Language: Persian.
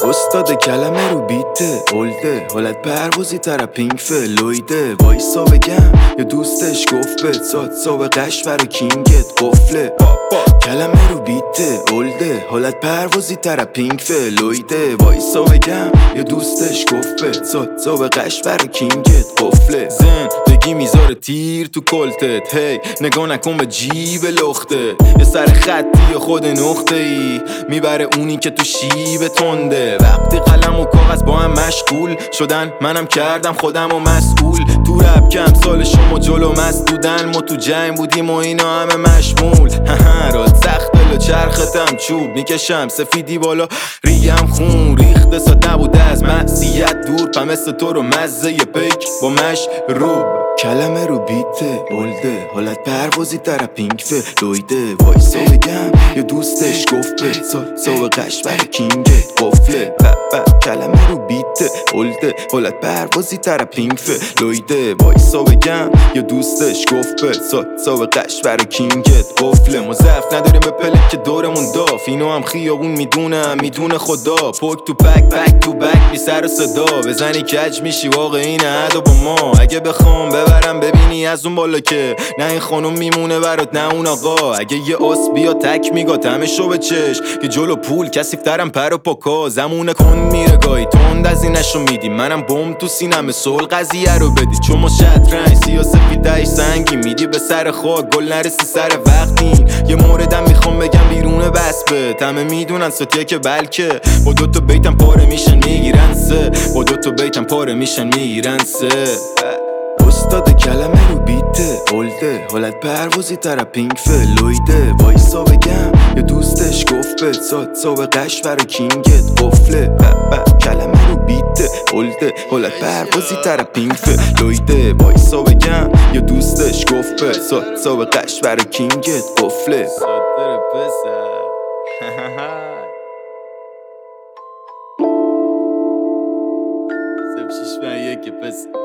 استاد کلمه رو بیته اولده حالت پروازی تر پینک فلویده وایسا بگم یا دوستش گفت بهت سابقش برا کینگت قفله کلمه رو بیته اولده حالت پروازی تر پینک فلویده وایسا بگم یا دوستش گفت بهت سابقش برا کینگت قفله زندگی میذاره تیر تو کلتت هی نگاه نکن به جیب لخته یه سر خطی یا خود نقطه ای میبره اونی که تو شیب تنده وقتی قلم و کاغذ با هم مشغول شدن منم کردم خودم و مسئول تو رب کم سال شما جلو مسدودن ما تو جنگ بودیم و اینا همه مشمول راد سخت دل و چرختم چوب میکشم سفیدی بالا ریم خون ریخته ساد نبوده از معصیت دور پا مثل تو رو مزه ی پیک با مشروب کلمه رو بیته اولده حالت پروازی تر پینک فلویده وایسا بگم یا دوستش گفت به سابقش برا کینگت قفله کلمه رو بیته اولده حالت پروازی تر پینک فلویده وایسا بگم یا دوستش گفت به سابقش برا کینگت قفله ما ضعف نداریم به پله که دورمون داف اینو هم خیابون میدونه خدا پک تو پک تو بک بی سر و صدا بزنی کج میشی واقع این عدا با ما اگه بخوام ببرم ببینی از اون بالا که نه این خانوم میمونه برات نه اون آقا اگه یه آس بیا تک میگات همه شو به چش که جلو پول کسیفترم پر و پاکا زمونه کن میره گاهی تند از اینشو میدی منم بم تو سینم سول قضیه رو بدی چون ما شطرنج سیاسفیدهش سنگی میدی به سر خاک گل نرسی سر وقتی یه موردم میخوام بگم بیرون بس به همه میدونن ستیه که بلکه با دوتا بیتم پاره میشن میگیرن سه با دوتا بیتم پاره میشن میگیرن سه استاد کلمه رو بیته اولده حالت پروازی تر پینک فلویده وایسا بگم یا دوستش گفت به سابقش برا کینگت قفله کلمه رو بیته اولده حالت پروازی تر پینک فلویده وایسا بگم یا دوستش گفت به سابقش برا کینگت قفله صدر پسر سب 6 1 پسر